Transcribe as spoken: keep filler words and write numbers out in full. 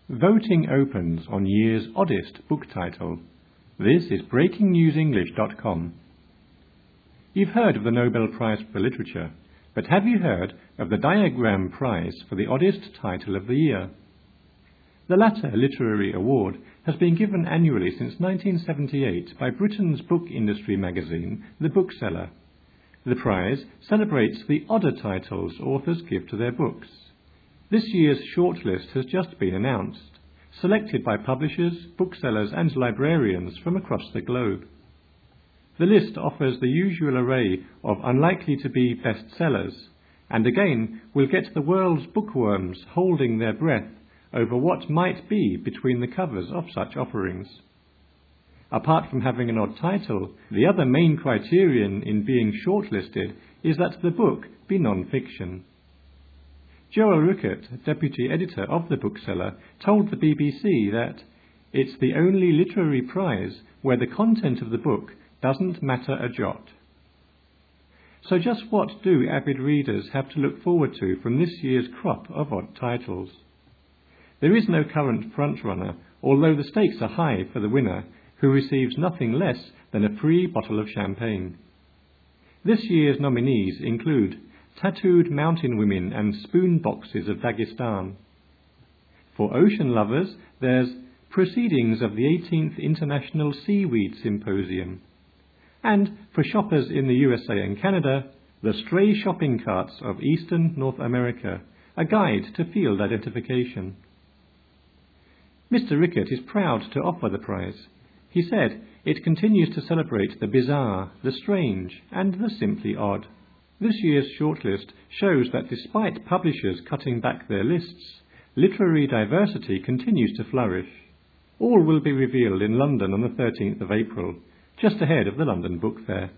Voting opens on year's oddest book title. This is breaking news english dot com. You've heard of the Nobel Prize for Literature, but have you heard of the Diagram Prize for the oddest title of the year? The latter literary award has been given annually since nineteen seventy-eight by Britain's book industry magazine, The Bookseller. The prize celebrates the odder titles authors give to their books. This year's shortlist has just been announced, selected by publishers, booksellers and librarians from across the globe. The list offers the usual array of unlikely-to-be bestsellers, and again will get the world's bookworms holding their breath over what might be between the covers of such offerings. Apart from having an odd title, the other main criterion in being shortlisted is that the book be non-fiction. Joel Rickert, deputy editor of The Bookseller, told the B B C that it's the only literary prize where the content of the book doesn't matter a jot. So just what do avid readers have to look forward to from this year's crop of odd titles? There is no current frontrunner, although the stakes are high for the winner, who receives nothing less than a free bottle of champagne. This year's nominees include Tattooed Mountain Women and Spoon Boxes of Dagestan. For ocean lovers, there's Proceedings of the eighteenth International Seaweed Symposium. And for shoppers in the U S A and Canada, The Stray Shopping Carts of Eastern North America, a guide to field identification. Mister Rickert is proud to offer the prize. He said it continues to celebrate the bizarre, the strange and the simply odd. This year's shortlist shows that despite publishers cutting back their lists, literary diversity continues to flourish. All will be revealed in London on the thirteenth of April, just ahead of the London Book Fair.